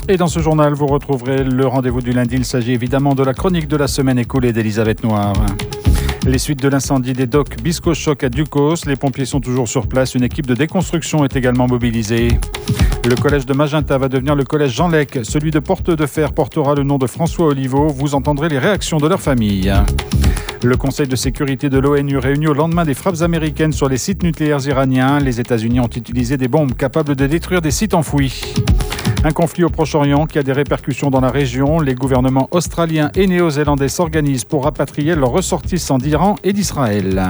Et dans ce journal, vous retrouverez le rendez-vous du lundi. Il s'agit évidemment de la chronique de la semaine écoulée d'Elisabeth Noir. Les suites de l'incendie des docks Biscochoc à Ducos. Les pompiers sont toujours sur place. Une équipe de déconstruction est également mobilisée. Le collège de Magenta va devenir le collège Jean Lec. Celui de Porte-de-Fer portera le nom de François Oliveau. Vous entendrez les réactions de leur famille. Le Conseil de sécurité de l'ONU réuni au lendemain des frappes américaines sur les sites nucléaires iraniens. Les États-Unis ont utilisé des bombes capables de détruire des sites enfouis. Un conflit au Proche-Orient qui a des répercussions dans la région. Les gouvernements australiens et néo-zélandais s'organisent pour rapatrier leurs ressortissants d'Iran et d'Israël.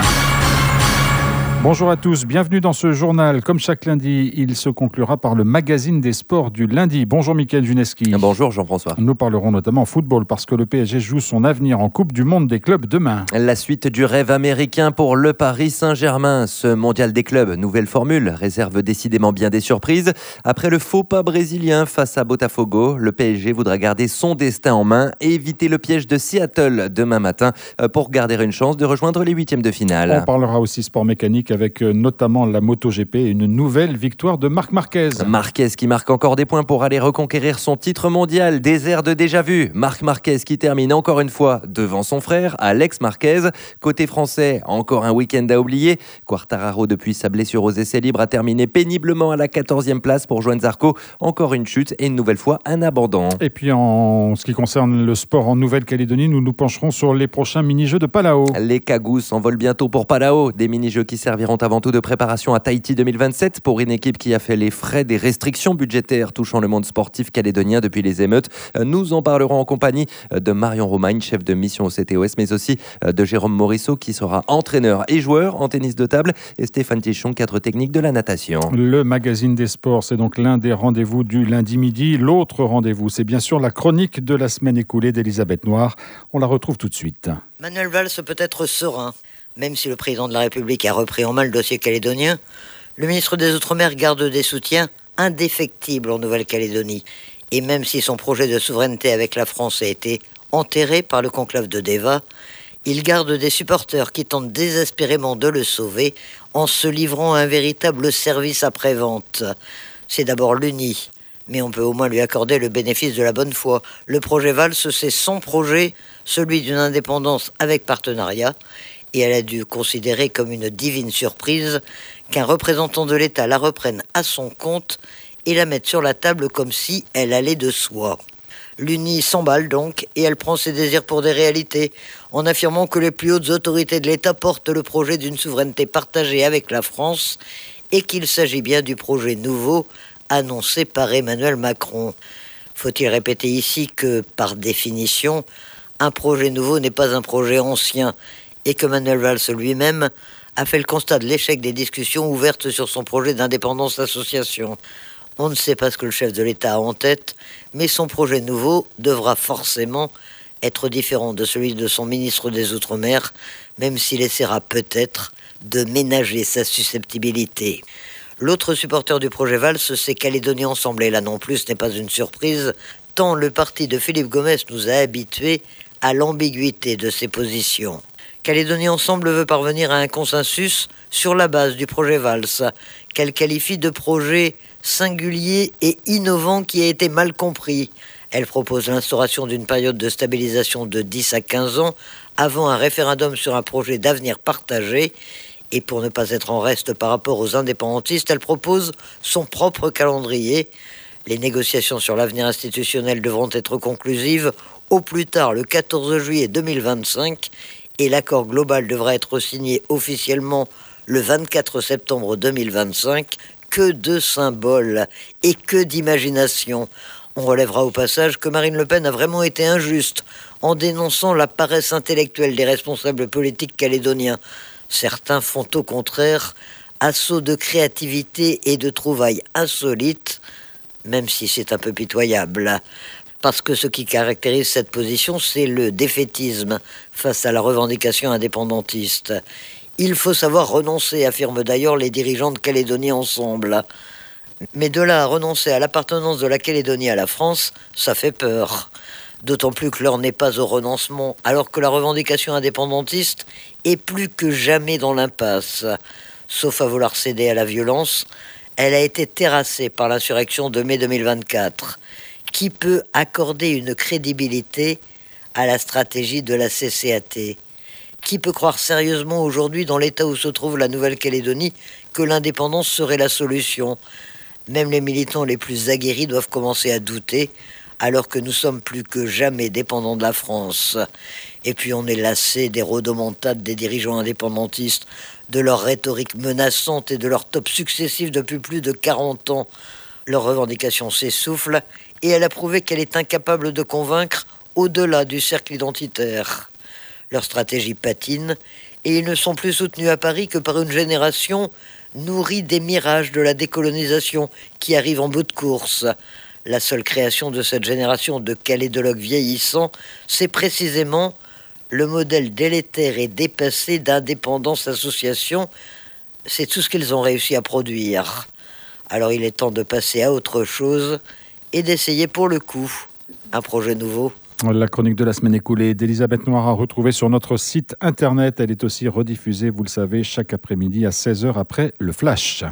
Bonjour à tous, bienvenue dans ce journal. Comme chaque lundi, il se conclura par le magazine des sports du lundi. Bonjour Mickaël Juneski. Bonjour Jean-François. Nous parlerons notamment football parce que le PSG joue son avenir en Coupe du Monde des clubs demain. La suite du rêve américain pour le Paris Saint-Germain. Ce mondial des clubs, nouvelle formule, réserve décidément bien des surprises. Après le faux pas brésilien face à Botafogo, le PSG voudra garder son destin en main et éviter le piège de Seattle demain matin pour garder une chance de rejoindre les huitièmes de finale. On parlera aussi sport mécanique avec notamment la MotoGP et une nouvelle victoire de Marc Marquez. Marquez qui marque encore des points pour aller reconquérir son titre mondial, des airs de déjà-vu. Marc Marquez qui termine encore une fois devant son frère, Alex Marquez. Côté français, encore un week-end à oublier. Quartararo, depuis sa blessure aux essais libres, a terminé péniblement à la 14e place pour Joan Zarco. Encore une chute et une nouvelle fois un abandon. Et puis en ce qui concerne le sport en Nouvelle-Calédonie, nous nous pencherons sur les prochains mini-jeux de Palau. Les Cagous s'envolent bientôt pour Palau. Des mini-jeux qui serviront avant tout de préparation à Tahiti 2027 pour une équipe qui a fait les frais des restrictions budgétaires touchant le monde sportif calédonien depuis les émeutes. Nous en parlerons en compagnie de Marion Romagne, chef de mission au CTOS, mais aussi de Jérôme Morisseau qui sera entraîneur et joueur en tennis de table et Stéphane Tichon, cadre technique de la natation. Le magazine des sports, c'est donc l'un des rendez-vous du lundi midi. L'autre rendez-vous, c'est bien sûr la chronique de la semaine écoulée d'Elisabeth Noir. On la retrouve tout de suite. Manuel Valls peut être serein. Même si le président de la République a repris en main le dossier calédonien, le ministre des Outre-mer garde des soutiens indéfectibles en Nouvelle-Calédonie. Et même si son projet de souveraineté avec la France a été enterré par le conclave de Déva, il garde des supporters qui tentent désespérément de le sauver en se livrant à un véritable service après-vente. C'est d'abord l'UNI, mais on peut au moins lui accorder le bénéfice de la bonne foi. Le projet Valls, c'est son projet, celui d'une indépendance avec partenariat, et elle a dû considérer comme une divine surprise qu'un représentant de l'État la reprenne à son compte et la mette sur la table comme si elle allait de soi. L'UNI s'emballe donc et elle prend ses désirs pour des réalités en affirmant que les plus hautes autorités de l'État portent le projet d'une souveraineté partagée avec la France et qu'il s'agit bien du projet nouveau annoncé par Emmanuel Macron. Faut-il répéter ici que, par définition, un projet nouveau n'est pas un projet ancien et que Manuel Valls lui-même a fait le constat de l'échec des discussions ouvertes sur son projet d'indépendance d'association. On ne sait pas ce que le chef de l'État a en tête, mais son projet nouveau devra forcément être différent de celui de son ministre des Outre-mer, même s'il essaiera peut-être de ménager sa susceptibilité. L'autre supporter du projet Valls, c'est Calédonie Ensemble, et là non plus, ce n'est pas une surprise, tant le parti de Philippe Gomès nous a habitués à l'ambiguïté de ses positions. Calédonie Ensemble veut parvenir à un consensus sur la base du projet Valls, qu'elle qualifie de projet singulier et innovant qui a été mal compris. Elle propose l'instauration d'une période de stabilisation de 10 à 15 ans avant un référendum sur un projet d'avenir partagé. Et pour ne pas être en reste par rapport aux indépendantistes, elle propose son propre calendrier. Les négociations sur l'avenir institutionnel devront être conclusives au plus tard le 14 juillet 2025 et l'accord global devra être signé officiellement le 24 septembre 2025. Que de symboles et que d'imagination. On relèvera au passage que Marine Le Pen a vraiment été injuste en dénonçant la paresse intellectuelle des responsables politiques calédoniens. Certains font au contraire assaut de créativité et de trouvailles insolites, même si c'est un peu pitoyable. Parce que ce qui caractérise cette position, c'est le défaitisme face à la revendication indépendantiste. Il faut savoir renoncer, affirment d'ailleurs les dirigeants de Calédonie Ensemble. Mais de là à renoncer à l'appartenance de la Calédonie à la France, ça fait peur. D'autant plus que l'heure n'est pas au renoncement, alors que la revendication indépendantiste est plus que jamais dans l'impasse. Sauf à vouloir céder à la violence, elle a été terrassée par l'insurrection de mai 2024. Qui peut accorder une crédibilité à la stratégie de la CCAT ? Qui peut croire sérieusement aujourd'hui, dans l'état où se trouve la Nouvelle-Calédonie, que l'indépendance serait la solution ? Même les militants les plus aguerris doivent commencer à douter, alors que nous sommes plus que jamais dépendants de la France. Et puis on est lassé des rodomontades des dirigeants indépendantistes, de leur rhétorique menaçante et de leurs tops successifs depuis plus de 40 ans. Leur revendication s'essouffle et elle a prouvé qu'elle est incapable de convaincre au-delà du cercle identitaire. Leur stratégie patine et ils ne sont plus soutenus à Paris que par une génération nourrie des mirages de la décolonisation qui arrive en bout de course. La seule création de cette génération de calédologues vieillissants, c'est précisément le modèle délétère et dépassé d'Indépendance Association. C'est tout ce qu'ils ont réussi à produire. Alors il est temps de passer à autre chose et d'essayer pour le coup un projet nouveau. La chronique de la semaine écoulée d'Elisabeth Noir à retrouver sur notre site internet. Elle est aussi rediffusée, vous le savez, chaque après-midi à 16h après le Flash.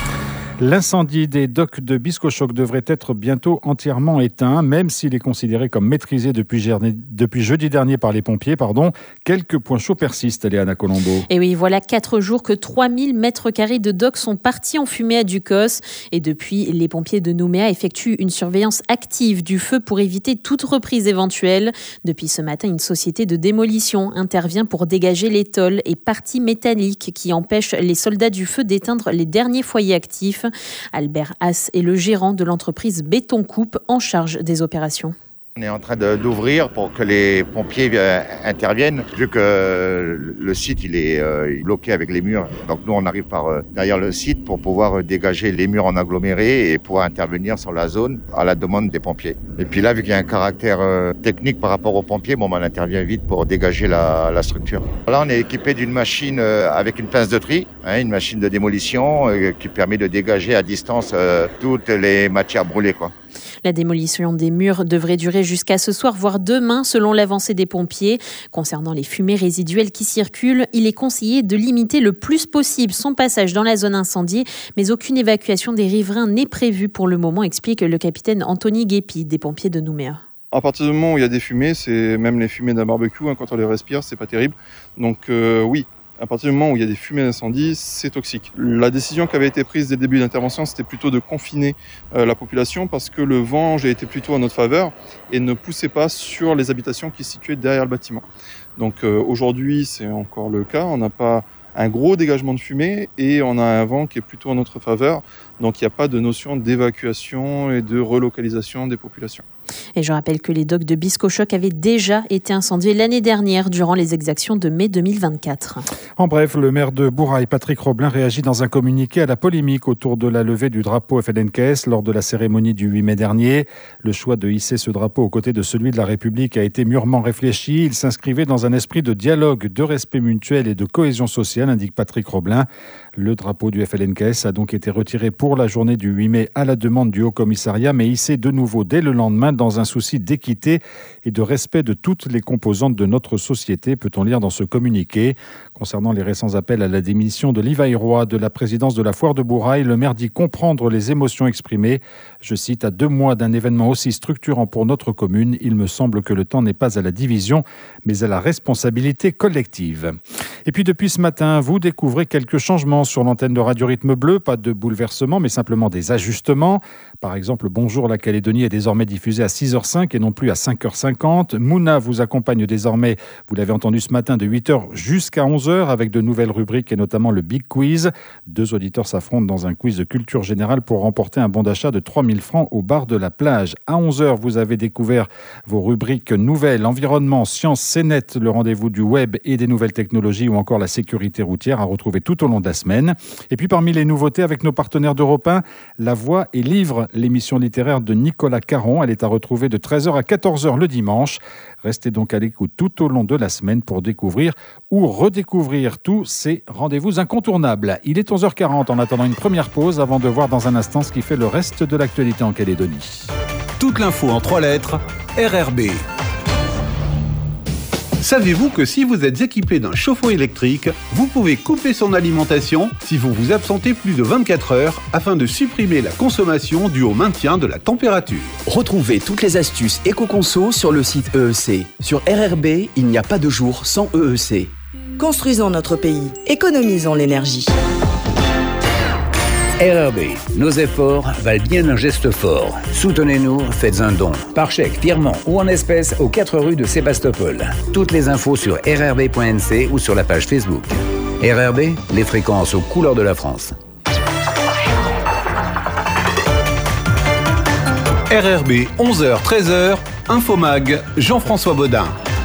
L'incendie des docks de Biscochoc devrait être bientôt entièrement éteint, même s'il est considéré comme maîtrisé depuis jeudi dernier par les pompiers. Quelques points chauds persistent, Léana Colombo. Et oui, voilà 4 jours que 3000 mètres carrés de docks sont partis en fumée à Ducos. Et depuis, les pompiers de Nouméa effectuent une surveillance active du feu pour éviter toute reprise éventuelle. Depuis ce matin, une société de démolition intervient pour dégager les tôles et parties métalliques qui empêchent les soldats du feu d'éteindre les derniers foyers actifs. Albert Haas est le gérant de l'entreprise Béton Coupe en charge des opérations. On est en train d'ouvrir pour que les pompiers interviennent, vu que le site il est bloqué avec les murs. Donc nous on arrive par derrière le site pour pouvoir dégager les murs en aggloméré et pouvoir intervenir sur la zone à la demande des pompiers. Et puis là, vu qu'il y a un caractère technique par rapport aux pompiers, on intervient vite pour dégager la structure. Là on est équipé d'une machine avec une pince de tri, une machine de démolition qui permet de dégager à distance toutes les matières brûlées, quoi. La démolition des murs devrait durer jusqu'à ce soir, voire demain, selon l'avancée des pompiers. Concernant les fumées résiduelles qui circulent, il est conseillé de limiter le plus possible son passage dans la zone incendiée, mais aucune évacuation des riverains n'est prévue pour le moment, explique le capitaine Anthony Guépi des pompiers de Nouméa. À partir du moment où il y a des fumées, c'est même les fumées d'un barbecue, quand on les respire, c'est pas terrible. Donc oui. À partir du moment où il y a des fumées d'incendie, c'est toxique. La décision qui avait été prise dès le début d'intervention, c'était plutôt de confiner la population parce que le vent a été plutôt en notre faveur et ne poussait pas sur les habitations qui se situaient derrière le bâtiment. Donc aujourd'hui, c'est encore le cas. On n'a pas un gros dégagement de fumée et on a un vent qui est plutôt en notre faveur. Donc il n'y a pas de notion d'évacuation et de relocalisation des populations. Et je rappelle que les docks de Biscochoc avaient déjà été incendiés l'année dernière durant les exactions de mai 2024. En bref, le maire de Bourail, Patrick Roblin, réagit dans un communiqué à la polémique autour de la levée du drapeau FLNKS lors de la cérémonie du 8 mai dernier. Le choix de hisser ce drapeau aux côtés de celui de la République a été mûrement réfléchi. Il s'inscrivait dans un esprit de dialogue, de respect mutuel et de cohésion sociale, indique Patrick Roblin. Le drapeau du FLNKS a donc été retiré pour la journée du 8 mai à la demande du Haut-Commissariat, mais hissé de nouveau dès le lendemain dans un souci d'équité et de respect de toutes les composantes de notre société, peut-on lire dans ce communiqué. Concernant les récents appels à la démission de Livaille Roy de la présidence de la Foire de Bourail, le maire dit comprendre les émotions exprimées. Je cite, à 2 mois d'un événement aussi structurant pour notre commune, il me semble que le temps n'est pas à la division, mais à la responsabilité collective. Et puis depuis ce matin, vous découvrez quelques changements sur l'antenne de Radio Rythme Bleu, pas de bouleversement, mais simplement des ajustements. Par exemple, Bonjour la Calédonie est désormais diffusé à 6h05 et non plus à 5h50. Mouna vous accompagne désormais, vous l'avez entendu ce matin, de 8h jusqu'à 11h avec de nouvelles rubriques et notamment le Big Quiz. 2 auditeurs s'affrontent dans un quiz de culture générale pour remporter un bon d'achat de 3000 francs au bar de la plage. À 11h, vous avez découvert vos rubriques nouvelles, environnement, sciences, CNET, le rendez-vous du web et des nouvelles technologies ou encore la sécurité routière à retrouver tout au long de la semaine. Et puis parmi les nouveautés avec nos partenaires d'Europe 1, La Voix et Livre, l'émission littéraire de Nicolas Caron. Elle est à retrouver de 13h à 14h le dimanche. Restez donc à l'écoute tout au long de la semaine pour découvrir ou redécouvrir tous ces rendez-vous incontournables. Il est 11h40 en attendant une première pause avant de voir dans un instant ce qui fait le reste de l'actualité en Calédonie. Toute l'info en 3 lettres, RRB. Savez-vous que si vous êtes équipé d'un chauffe-eau électrique, vous pouvez couper son alimentation si vous vous absentez plus de 24 heures afin de supprimer la consommation due au maintien de la température. Retrouvez toutes les astuces éco-conso sur le site EEC. Sur RRB, il n'y a pas de jour sans EEC. Construisons notre pays, économisons l'énergie. RRB, nos efforts valent bien un geste fort. Soutenez-nous, faites un don. Par chèque, virement ou en espèces aux 4 rues de Sébastopol. Toutes les infos sur rrb.nc ou sur la page Facebook. RRB, les fréquences aux couleurs de la France. RRB, 11h-13h, Infomag, Jean-François Baudin.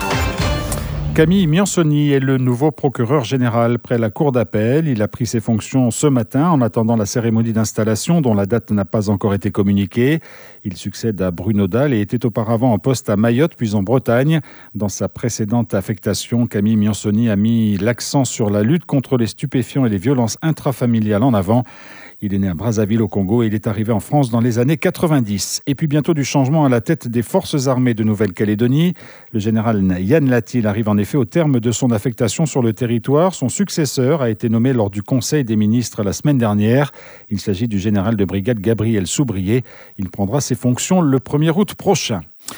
Camille Miansoni est le nouveau procureur général près la cour d'appel. Il a pris ses fonctions ce matin en attendant la cérémonie d'installation dont la date n'a pas encore été communiquée. Il succède à Bruno Dalle et était auparavant en poste à Mayotte puis en Bretagne. Dans sa précédente affectation, Camille Miansoni a mis l'accent sur la lutte contre les stupéfiants et les violences intrafamiliales en avant. Il est né à Brazzaville au Congo et il est arrivé en France dans les années 90. Et puis bientôt du changement à la tête des forces armées de Nouvelle-Calédonie. Le général Yann Latil arrive en effet au terme de son affectation sur le territoire. Son successeur a été nommé lors du Conseil des ministres la semaine dernière. Il s'agit du général de brigade Gabriel Soubrier. Il prendra ses fonctions le 1er août prochain.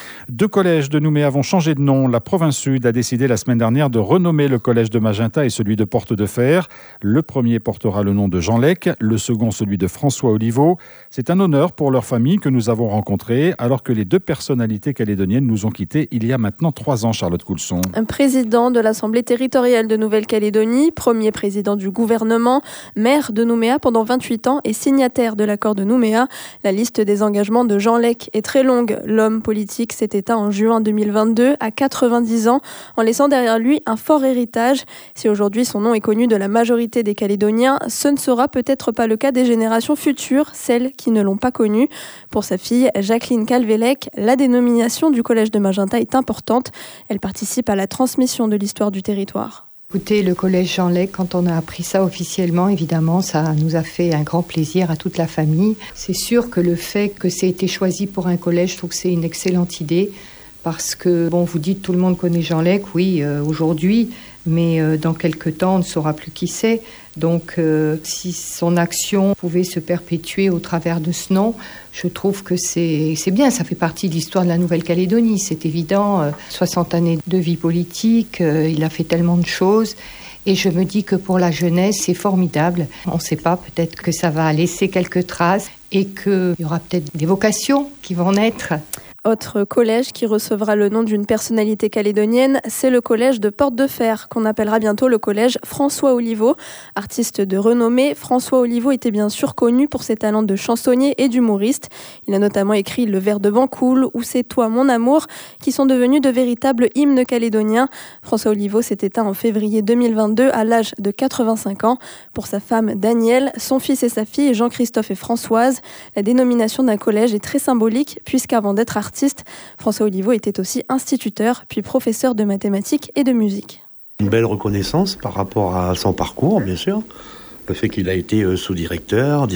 2 collèges de Nouméa vont changer de nom. La province Sud a décidé la semaine dernière de renommer le collège de Magenta et celui de Porte de Fer. Le premier portera le nom de Jean Lec, le second celui de François Oliveau. C'est un honneur pour leur famille que nous avons rencontrée alors que les 2 personnalités calédoniennes nous ont quittés il y a maintenant 3 ans, Charlotte Coulson. Un président de l'Assemblée territoriale de Nouvelle-Calédonie, premier président du gouvernement, maire de Nouméa pendant 28 ans et signataire de l'accord de Nouméa. La liste des engagements de Jean Lec est très longue. L'homme politique s'est éteint en juin 2022 à 90 ans en laissant derrière lui un fort héritage. Si aujourd'hui son nom est connu de la majorité des Calédoniens, ce ne sera peut-être pas le cas des générations futures, celles qui ne l'ont pas connu. Pour sa fille Jacqueline Calvélec, la dénomination du collège de Magenta est importante. Elle participe à la transmission de l'histoire du territoire. Écoutez, le collège Jean Lec, quand on a appris ça officiellement, évidemment, ça nous a fait un grand plaisir à toute la famille. C'est sûr que le fait que c'est été choisi pour un collège, je trouve que c'est une excellente idée. Parce que, bon, vous dites tout le monde connaît Jean Lec, oui, aujourd'hui, mais dans quelques temps, on ne saura plus qui c'est. Donc, si son action pouvait se perpétuer au travers de ce nom, je trouve que c'est bien. Ça fait partie de l'histoire de la Nouvelle-Calédonie, c'est évident. 60 années de vie politique, il a fait tellement de choses. Et je me dis que pour la jeunesse, c'est formidable. On ne sait pas, peut-être que ça va laisser quelques traces et qu'il y aura peut-être des vocations qui vont naître. Autre collège qui recevra le nom d'une personnalité calédonienne, c'est le collège de Porte de Fer, qu'on appellera bientôt le collège François Oliveau. Artiste de renommée, François Oliveau était bien sûr connu pour ses talents de chansonnier et d'humoriste. Il a notamment écrit Le Verre de Bancoul ou C'est toi mon amour, qui sont devenus de véritables hymnes calédoniens. François Oliveau s'est éteint en février 2022 à l'âge de 85 ans. Pour sa femme Danielle, son fils et sa fille Jean-Christophe et Françoise, la dénomination d'un collège est très symbolique puisqu'avant d'être artiste, François Oliveau était aussi instituteur, puis professeur de mathématiques et de musique. Une belle reconnaissance par rapport à son parcours, bien sûr. Le fait qu'il a été sous-directeur,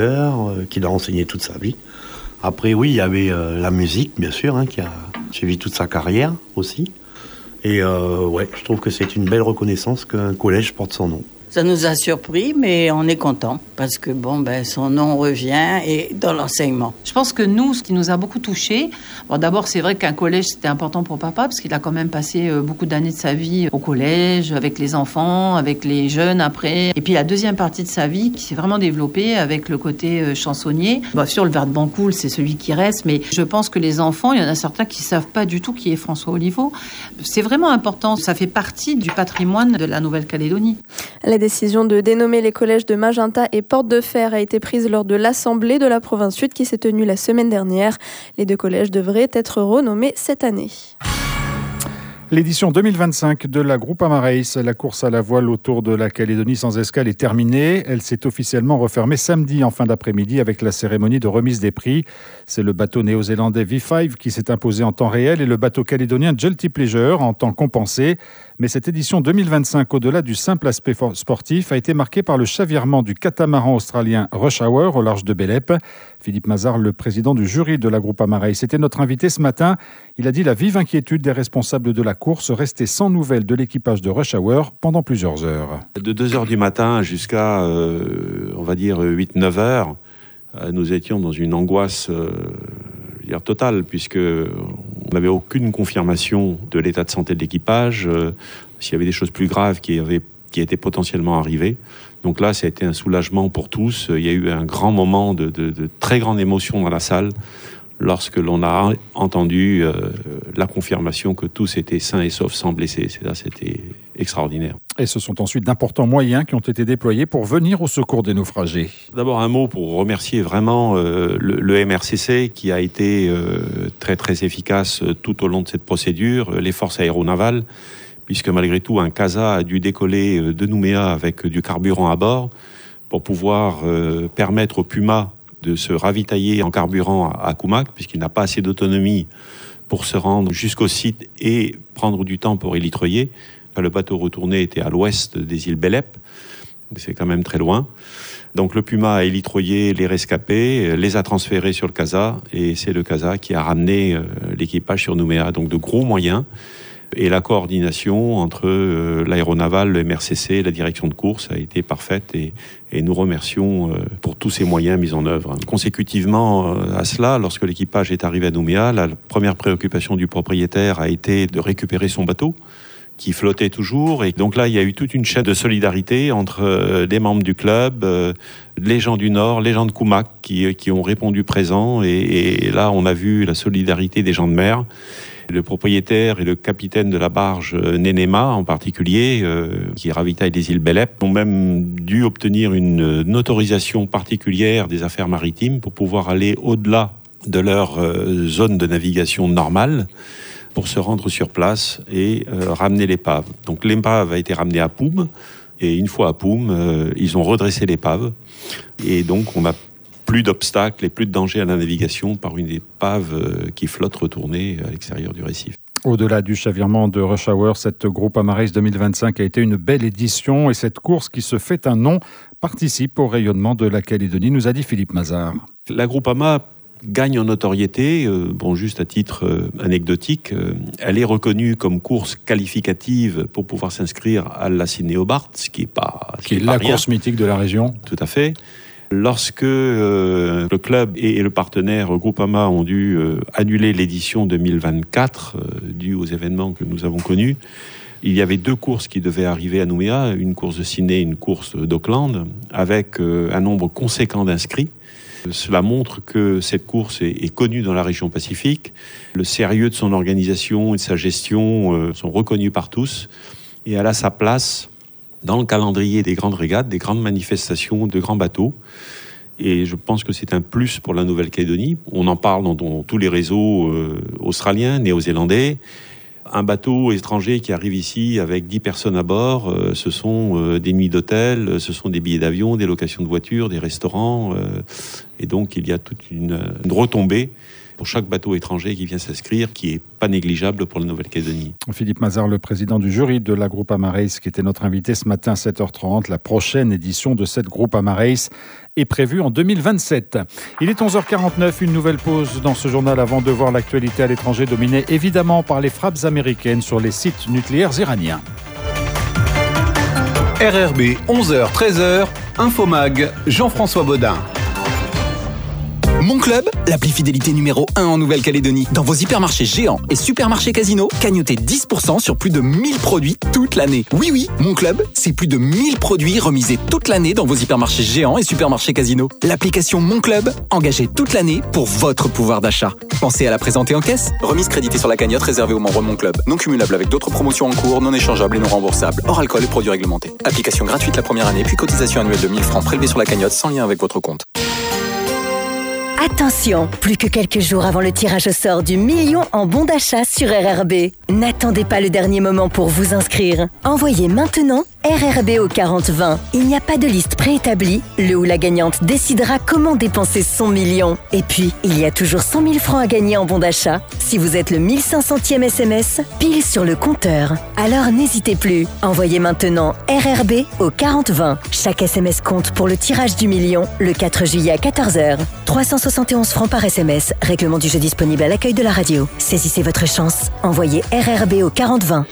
qu'il a enseigné toute sa vie. Après, oui, il y avait la musique, bien sûr, qui a suivi toute sa carrière aussi. Et ouais, je trouve que c'est une belle reconnaissance qu'un collège porte son nom. Ça nous a surpris, mais on est content parce que son nom revient et dans l'enseignement. Je pense que nous, ce qui nous a beaucoup touchés, d'abord c'est vrai qu'un collège c'était important pour papa parce qu'il a quand même passé beaucoup d'années de sa vie au collège, avec les enfants, avec les jeunes après. Et puis la deuxième partie de sa vie qui s'est vraiment développée avec le côté chansonnier. Bien sûr, le Verre de Bancoul, c'est celui qui reste, mais je pense que les enfants, il y en a certains qui ne savent pas du tout qui est François Oliveau. C'est vraiment important, ça fait partie du patrimoine de la Nouvelle-Calédonie. La décision de dénommer les collèges de Magenta et Porte de Fer a été prise lors de l'Assemblée de la province Sud qui s'est tenue la semaine dernière. Les 2 collèges devraient être renommés cette année. L'édition 2025 de la Groupama Race, la course à la voile autour de la Calédonie sans escale, est terminée. Elle s'est officiellement refermée samedi en fin d'après-midi avec la cérémonie de remise des prix. C'est le bateau néo-zélandais V5 qui s'est imposé en temps réel et le bateau calédonien Jelty Pleasure en temps compensé. Mais cette édition 2025, au-delà du simple aspect sportif, a été marquée par le chavirement du catamaran australien Rush Hour au large de Bélep. Philippe Mazard, le président du jury de la Groupama Race, c'était notre invité ce matin. Il a dit la vive inquiétude des responsables de la course, restés sans nouvelles de l'équipage de Rush Hour pendant plusieurs heures. De 2h du matin jusqu'à, on va dire, 8-9 heures, nous étions dans une angoisse totale, puisqu'on n'avait aucune confirmation de l'état de santé de l'équipage, s'il y avait des choses plus graves qui étaient potentiellement arrivées. Donc là, ça a été un soulagement pour tous. Il y a eu un grand moment de très grande émotion dans la salle lorsque l'on a entendu la confirmation que tous étaient sains et saufs, sans blessés. C'était extraordinaire. Et ce sont ensuite d'importants moyens qui ont été déployés pour venir au secours des naufragés. D'abord un mot pour remercier vraiment le MRCC qui a été très très efficace tout au long de cette procédure, les forces aéronavales, puisque malgré tout un CASA a dû décoller de Nouméa avec du carburant à bord pour pouvoir permettre au Puma de se ravitailler en carburant à Koumak, puisqu'il n'a pas assez d'autonomie pour se rendre jusqu'au site et prendre du temps pour élitreiller. Le bateau retourné était à l'ouest des îles Bélep, c'est quand même très loin. Donc le Puma a élitreillé les rescapés, les a transférés sur le CASA, et c'est le CASA qui a ramené l'équipage sur Nouméa. Donc de gros moyens. Et la coordination entre l'aéronaval, le MRCC, la direction de course a été parfaite et nous remercions pour tous ces moyens mis en œuvre. Consécutivement à cela, lorsque l'équipage est arrivé à Nouméa, la première préoccupation du propriétaire a été de récupérer son bateau qui flottait toujours. Et donc là, il y a eu toute une chaîne de solidarité entre les membres du club, les gens du Nord, les gens de Koumak qui ont répondu présents. Et là, on a vu la solidarité des gens de mer. Le propriétaire et le capitaine de la barge Nénéma, en particulier, qui ravitaille les îles Bélep, ont même dû obtenir une autorisation particulière des affaires maritimes pour pouvoir aller au-delà de leur zone de navigation normale pour se rendre sur place et ramener l'épave. Donc l'épave a été ramenée à Poum, et une fois à Poum, ils ont redressé l'épave. Et donc on a plus d'obstacles et plus de danger à la navigation par une épave qui flotte retournée à l'extérieur du récif. Au-delà du chavirement de Rush Hour, cette Groupama Race 2025 a été une belle édition et cette course qui se fait un nom participe au rayonnement de la Calédonie, nous a dit Philippe Mazard. La Groupama gagne en notoriété, juste à titre anecdotique, elle est reconnue comme course qualificative pour pouvoir s'inscrire à la Sydney Hobart, ce qui est la course mythique de la région. Tout à fait. Lorsque le club et le partenaire Groupama ont dû annuler l'édition 2024 due aux événements que nous avons connus, il y avait deux courses qui devaient arriver à Nouméa, une course de Sydney et une course d'Auckland, avec un nombre conséquent d'inscrits. Cela montre que cette course est connue dans la région Pacifique. Le sérieux de son organisation et de sa gestion sont reconnus par tous. Et elle a sa place dans le calendrier des grandes régates, des grandes manifestations de grands bateaux. Et je pense que c'est un plus pour la Nouvelle-Calédonie. On en parle dans tous les réseaux australiens, néo-zélandais. Un bateau étranger qui arrive ici avec 10 personnes à bord, ce sont des nuits d'hôtel, ce sont des billets d'avion, des locations de voitures, des restaurants. Et donc il y a toute une retombée pour chaque bateau étranger qui vient s'inscrire, qui n'est pas négligeable pour la Nouvelle-Calédonie. Philippe Mazard, le président du jury de la Groupama Race, qui était notre invité ce matin à 7h30. La prochaine édition de cette Groupama Race est prévue en 2027. Il est 11h49, une nouvelle pause dans ce journal avant de voir l'actualité à l'étranger dominée évidemment par les frappes américaines sur les sites nucléaires iraniens. RRB, 11h-13h, Infomag, Jean-François Baudin. Mon Club, l'appli fidélité numéro 1 en Nouvelle-Calédonie. Dans vos hypermarchés géants et supermarchés Casino, cagnottez 10% sur plus de 1000 produits toute l'année. Oui, Mon Club, c'est plus de 1000 produits remisés toute l'année dans vos hypermarchés géants et supermarchés Casino. L'application Mon Club, engagée toute l'année pour votre pouvoir d'achat. Pensez à la présenter en caisse. Remise créditée sur la cagnotte réservée aux membres Mon Club. Non cumulable avec d'autres promotions en cours, non échangeables et non remboursables. Hors alcool et produits réglementés. Application gratuite la première année, puis cotisation annuelle de 1000 francs prélevée sur la cagnotte sans lien avec votre compte. Attention, plus que quelques jours avant le tirage au sort du million en bons d'achat sur RRB. N'attendez pas le dernier moment pour vous inscrire. Envoyez maintenant RRB au 4020. Il n'y a pas de liste préétablie. Le ou la gagnante décidera comment dépenser son million. Et puis, il y a toujours 100 000 francs à gagner en bons d'achat. Si vous êtes le 1500e SMS, pile sur le compteur. Alors n'hésitez plus. Envoyez maintenant RRB au 4020. Chaque SMS compte pour le tirage du million le 4 juillet à 14h. 371 francs par SMS. Règlement du jeu disponible à l'accueil de la radio. Saisissez votre chance. Envoyez RRB au 4020.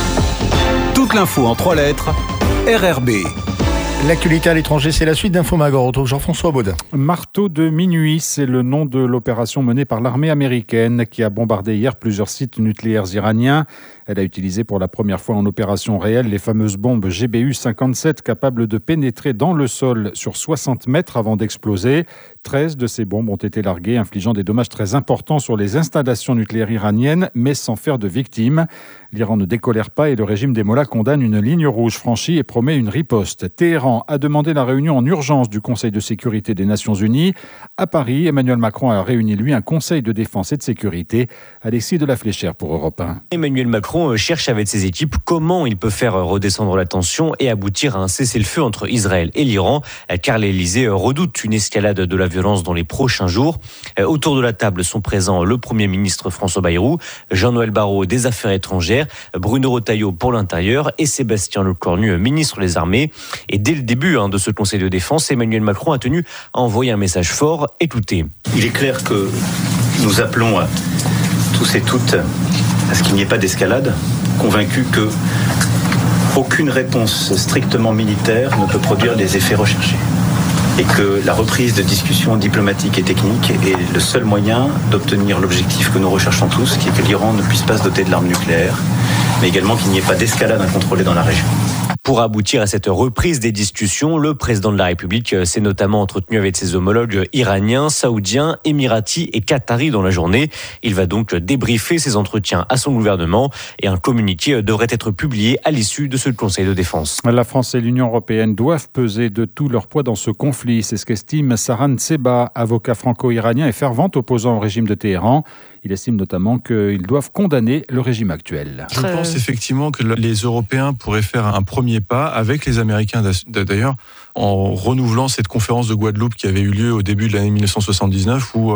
Toute l'info en 3 lettres, RRB. L'actualité à l'étranger, c'est la suite d'Infomag. On retrouve Jean-François Baudin. Marteau de minuit, c'est le nom de l'opération menée par l'armée américaine qui a bombardé hier plusieurs sites nucléaires iraniens. Elle a utilisé pour la première fois en opération réelle les fameuses bombes GBU-57 capables de pénétrer dans le sol sur 60 mètres avant d'exploser. 13 de ces bombes ont été larguées, infligeant des dommages très importants sur les installations nucléaires iraniennes, mais sans faire de victimes. L'Iran ne décolère pas et le régime des Mollahs condamne une ligne rouge franchie et promet une riposte. Téhéran a demandé la réunion en urgence du Conseil de sécurité des Nations Unies. À Paris, Emmanuel Macron a réuni, lui, un Conseil de défense et de sécurité. Alexis de la Fléchère pour Europe 1. Emmanuel Macron cherche avec ses équipes comment il peut faire redescendre la tension et aboutir à un cessez-le-feu entre Israël et l'Iran, car l'Élysée redoute une escalade de la violence dans les prochains jours. Autour de la table sont présents le Premier ministre François Bayrou, Jean-Noël Barrot des Affaires étrangères, Bruno Retailleau pour l'Intérieur et Sébastien Lecornu, ministre des Armées. Et dès le début de ce Conseil de défense, Emmanuel Macron a tenu à envoyer un message fort. Écoutez. Il est clair que nous appelons tous et toutes à ce qu'il n'y ait pas d'escalade, convaincus que aucune réponse strictement militaire ne peut produire les effets recherchés. Et que la reprise de discussions diplomatiques et techniques est le seul moyen d'obtenir l'objectif que nous recherchons tous, qui est que l'Iran ne puisse pas se doter de l'arme nucléaire, mais également qu'il n'y ait pas d'escalade incontrôlée dans la région. Pour aboutir à cette reprise des discussions, le président de la République s'est notamment entretenu avec ses homologues iraniens, saoudiens, émiratis et qataris dans la journée. Il va donc débriefer ses entretiens à son gouvernement et un communiqué devrait être publié à l'issue de ce Conseil de défense. La France et l'Union européenne doivent peser de tout leur poids dans ce conflit. C'est ce qu'estime Saran Seba, avocat franco-iranien et fervent opposant au régime de Téhéran. Il estime notamment qu'ils doivent condamner le régime actuel. Je pense effectivement que les Européens pourraient faire un premier pas avec les Américains d'ailleurs, en renouvelant cette conférence de Guadeloupe qui avait eu lieu au début de l'année 1979 où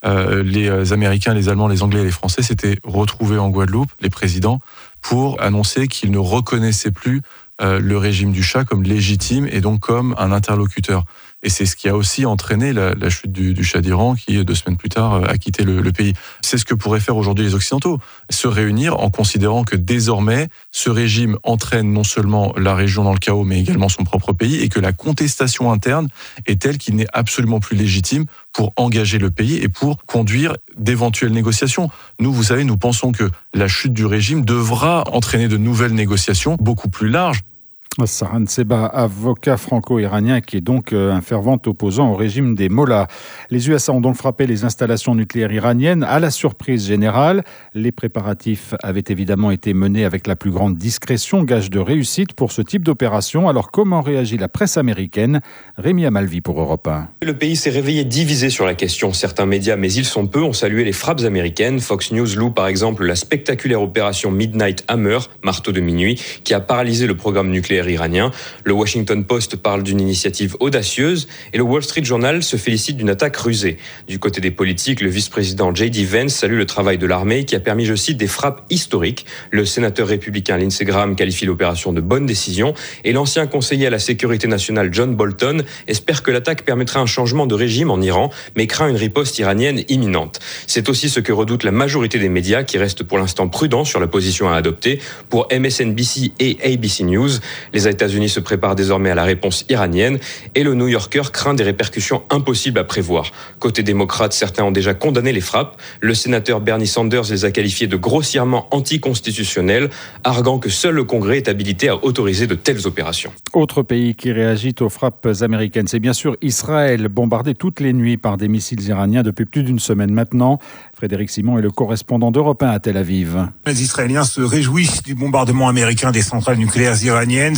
les Américains, les Allemands, les Anglais et les Français s'étaient retrouvés en Guadeloupe, les présidents, pour annoncer qu'ils ne reconnaissaient plus le régime du Shah comme légitime et donc comme un interlocuteur. Et c'est ce qui a aussi entraîné la chute du Shah d'Iran qui, 2 semaines plus tard, a quitté le pays. C'est ce que pourraient faire aujourd'hui les Occidentaux. Se réunir en considérant que désormais, ce régime entraîne non seulement la région dans le chaos, mais également son propre pays, et que la contestation interne est telle qu'il n'est absolument plus légitime pour engager le pays et pour conduire d'éventuelles négociations. Nous, vous savez, nous pensons que la chute du régime devra entraîner de nouvelles négociations beaucoup plus larges. Saran Seba, avocat franco-iranien qui est donc un fervent opposant au régime des Mollahs. Les USA ont donc frappé les installations nucléaires iraniennes à la surprise générale. Les préparatifs avaient évidemment été menés avec la plus grande discrétion, gage de réussite pour ce type d'opération. Alors comment réagit la presse américaine ? Rémi Amalvi pour Europe 1. Le pays s'est réveillé divisé sur la question. Certains médias, mais ils sont peu, ont salué les frappes américaines. Fox News loue par exemple la spectaculaire opération Midnight Hammer, marteau de minuit, qui a paralysé le programme nucléaire iranien. Le Washington Post parle d'une initiative audacieuse et le Wall Street Journal se félicite d'une attaque rusée. Du côté des politiques, le vice-président J.D. Vance salue le travail de l'armée qui a permis, je cite, des frappes historiques. Le sénateur républicain Lindsey Graham qualifie l'opération de bonne décision et l'ancien conseiller à la sécurité nationale John Bolton espère que l'attaque permettra un changement de régime en Iran, mais craint une riposte iranienne imminente. C'est aussi ce que redoute la majorité des médias qui restent pour l'instant prudents sur la position à adopter. Pour MSNBC et ABC News, les États-Unis se préparent désormais à la réponse iranienne et le New Yorker craint des répercussions impossibles à prévoir. Côté démocrate, certains ont déjà condamné les frappes. Le sénateur Bernie Sanders les a qualifiées de grossièrement anticonstitutionnelles, arguant que seul le Congrès est habilité à autoriser de telles opérations. Autre pays qui réagit aux frappes américaines, c'est bien sûr Israël, bombardé toutes les nuits par des missiles iraniens depuis plus d'une semaine maintenant. Frédéric Simon est le correspondant d'Europe 1 à Tel Aviv. Les Israéliens se réjouissent du bombardement américain des centrales nucléaires iraniennes.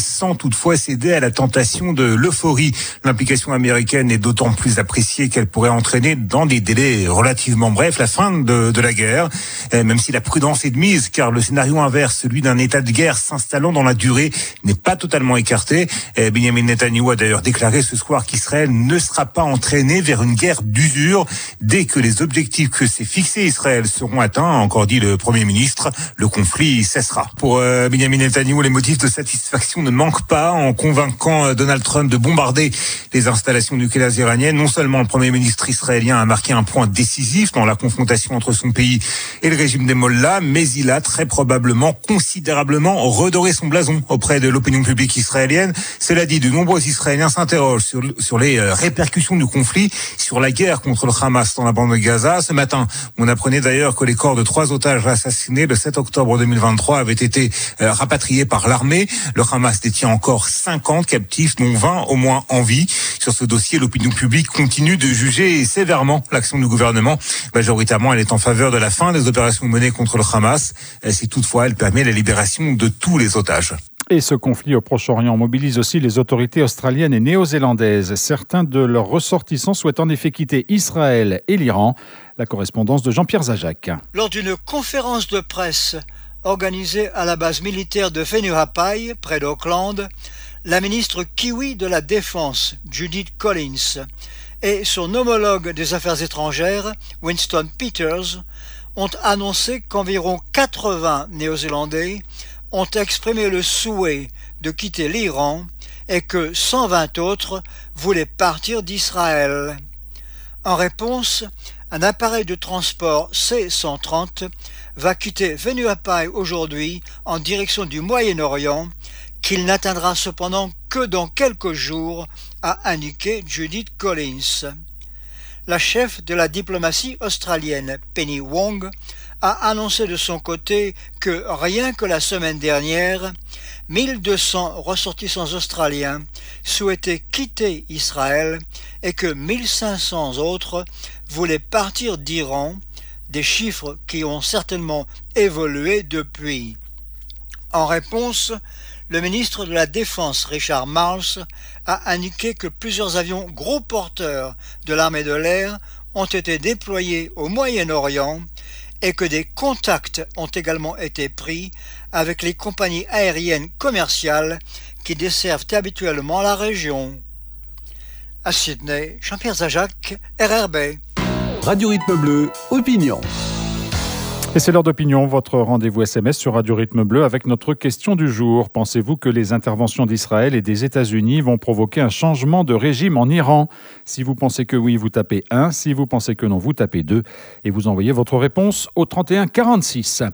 sans toutefois céder à la tentation de l'euphorie. L'implication américaine est d'autant plus appréciée qu'elle pourrait entraîner dans des délais relativement brefs la fin de la guerre, même si la prudence est de mise, car le scénario inverse, celui d'un état de guerre s'installant dans la durée, n'est pas totalement écarté. Benjamin Netanyahu a d'ailleurs déclaré ce soir qu'Israël ne sera pas entraîné vers une guerre d'usure dès que les objectifs que s'est fixés Israël seront atteints, a encore dit le Premier ministre. Le conflit cessera. Pour Benjamin Netanyahu, les motifs de satisfaction ne manquent pas en convainquant Donald Trump de bombarder les installations nucléaires iraniennes. Non seulement le Premier ministre israélien a marqué un point décisif dans la confrontation entre son pays et le régime des Mollahs, mais il a très probablement considérablement redoré son blason auprès de l'opinion publique israélienne. Cela dit, de nombreux Israéliens s'interrogent sur les répercussions du conflit, sur la guerre contre le Hamas dans la bande de Gaza. Ce matin, on apprenait d'ailleurs que les corps de 3 otages assassinés le 7 octobre 2023 avaient été rapatriés par l'armée. Le Hamas détient encore 50 captifs, dont 20 au moins en vie. Sur ce dossier, l'opinion publique continue de juger sévèrement l'action du gouvernement. Majoritairement, elle est en faveur de la fin des opérations menées contre le Hamas, si toutefois elle permet la libération de tous les otages. Et ce conflit au Proche-Orient mobilise aussi les autorités australiennes et néo-zélandaises. Certains de leurs ressortissants souhaitent en effet quitter Israël et l'Iran. La correspondance de Jean-Pierre Zajac. Lors d'une conférence de presse organisée à la base militaire de Venuapai, près d'Auckland, la ministre kiwi de la Défense, Judith Collins, et son homologue des Affaires étrangères, Winston Peters, ont annoncé qu'environ 80 Néo-Zélandais ont exprimé le souhait de quitter l'Iran et que 120 autres voulaient partir d'Israël. En réponse, un appareil de transport C-130 va quitter Venuapai aujourd'hui en direction du Moyen-Orient, qu'il n'atteindra cependant que dans quelques jours, a indiqué Judith Collins. La chef de la diplomatie australienne, Penny Wong, a annoncé de son côté que rien que la semaine dernière, 1200 ressortissants australiens souhaitaient quitter Israël et que 1500 autres voulaient partir d'Iran, des chiffres qui ont certainement évolué depuis. En réponse, le ministre de la Défense, Richard Marles, a indiqué que plusieurs avions gros porteurs de l'armée de l'air ont été déployés au Moyen-Orient et que des contacts ont également été pris avec les compagnies aériennes commerciales qui desservent habituellement la région. À Sydney, Jean-Pierre Zajac, RRB. Radio Rythme Bleu, opinion. Et c'est l'heure d'opinion, votre rendez-vous SMS sur Radio Rythme Bleu avec notre question du jour. Pensez-vous que les interventions d'Israël et des États-Unis vont provoquer un changement de régime en Iran ? Si vous pensez que oui, vous tapez 1. Si vous pensez que non, vous tapez 2. Et vous envoyez votre réponse au 31 46.